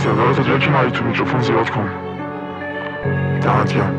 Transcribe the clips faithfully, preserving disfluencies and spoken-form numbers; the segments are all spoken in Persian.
صدا رو تا جایی که نهی تو میکروفون زیاد کن. دمت گرم.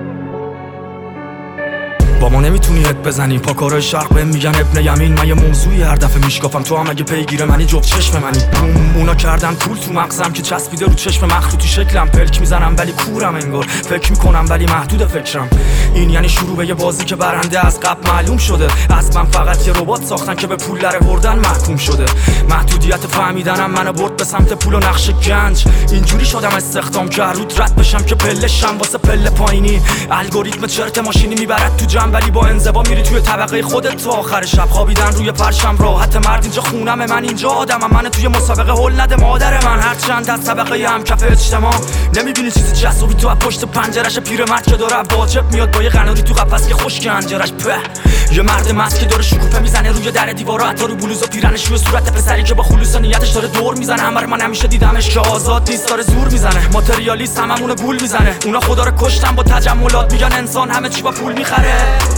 با ما نمیتونی هد بزنی، پا کارای شرق بهم میگن ابن یمین. من یه موضوعی هر دفعه میشکافم، تو هم اگه پیگیر منی جفت چشم منی. بوم اونا کردن پول تو مغزم که چسبیده رو چشم مخروطی شکلم. پلک میزنم ولی کورم انگار، فکر میکنم ولی محدود فکرم. این یعنی شروع به یه بازی که برنده از قبل معلوم شده. از من فقط یه ربات ساختن که به پول لره بردن محکوم شده. محدودیت فهمیدنم منو برد به سمت پول و نقش گنج. اینجوری شدم استخدام که رود رد بشم که پلشم واسه پله پایینی. الگوریتم چرت ماشینی میبرد تو جنب، ولی با انزوا میری توی طبقه خودت. تو آخر شب خوابیدن روی فرشم راحت مرد. اینجا خونم، من اینجا آدمم. من توی مسابقه هول نده مادر من. هر چند از طبقه هم کف اجتماع نمیبینی چیزی جذابی تو از پشت پنجرش. پیرمرد که داره واجب میاد با یه قناری تو قفس که خشک انجرش. به یه مرد مست که داره شکوفه میزنه روی در دیوارا، حتی رو بلوز و پیرنش روی صورت پسری که با خلوص نیتش داره دور میزنه. همه من همیشه دیدمش که آزاد نیست، داره زور میزنه. ماتریالیست هممون گول میزنه. اونا خدا رو کشتن با تجملات، میگن انسان همه چی با پول میخره.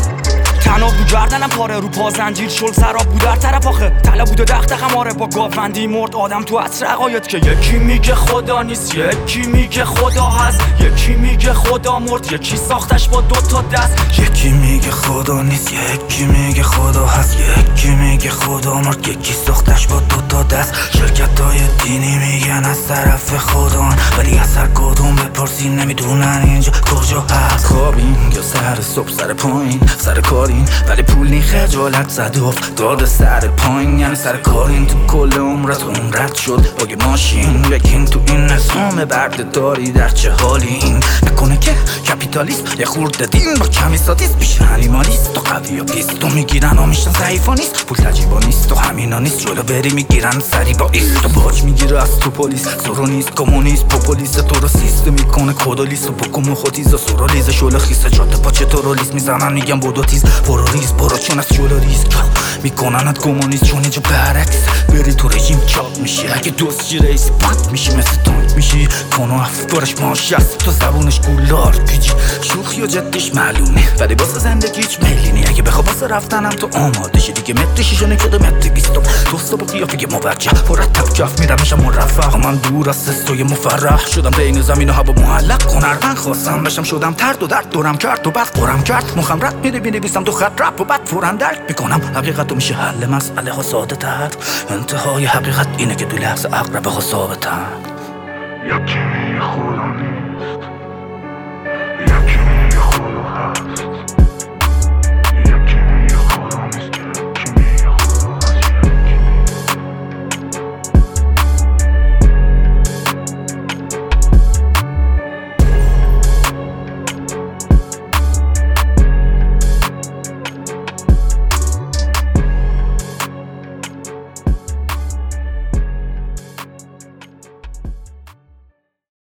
تناب رو گردنم پاره، رو پا زنجیر شل سراب بود در طرف آخه. طلا بود و دختخم آره، با گاوندی مرد آدم تو عصر عقاید. که یکی میگه خدا نیست، یکی میگه خدا هست. یکی میگه خدا مرد، یکی ساختش با دوتا دست. یکی میگه خدا نیست، یکی میگه خدا هست. یکی میگه خدا مرد، یکی ساختش با دوتا دست. شرکت های دینی میگن از طرف خدا، ولی از هر کدوم بپرسی نمیدونن اینجا کجا هست. خوابین یا سر صبح سر پایین سر کارین، ولی پول نی خجالت زد افتاده سر پایین. یعنی سر کارین تو کل عمرت عمرت شد باگ ماشین. بگین تو این نظام برده داری در چه حالی. این نکنه که کپیتالیسم یه خورده دین با کمی سادیست. بیش انیمالیست تو قوی و پیست، تو میگیرن و میشن ضعیفا نیست. پول تجیبا نیست تو همینا نیست، جلو بری میگیرن سری با ایست. تو باج میگیره از تو پلیس، سورو نیست کمونیست پوپولیست. تو رو سیستم میکنه کودالیست و بکن خودیزا سورالیزه. شل خیسه جاده پاچه تو رو لیست میزنن میگن بودو تیز برو ریز برو چون از جلو ریز میکننت کمونیست. چون اینجا برعکس بری تو رژیم چاپ میشی. اگه دوستی رئیس بند میشی مثل تانک میشی. کنو افکارش ماشی است تو زبونش گولار پیچی. شوخی و جدیش معلومه ولی واسه زندگی هیچ میلی نی. اگه بخوا واسه رفتنم تو آماده شی دیگه. متر شیشونه شده متر بیستم دوستا با قیافه موجه مرتب کف میرم میشم مرفق. من دور از سستوی مفرح شدم بین زمین و هوا معلق. هنرمند خواستم بشم شدم ترد و درد دورم کرد و بعد قرم کرد. مخم رد میره بینویسم تو خط رپ و بعد فورا درک میکنم. حقیقت میشه حل مسئله ها ساده تر. انتهای حقیقت اینه که تو لحظه اقربه ها ثابتن. یکی میگه خدا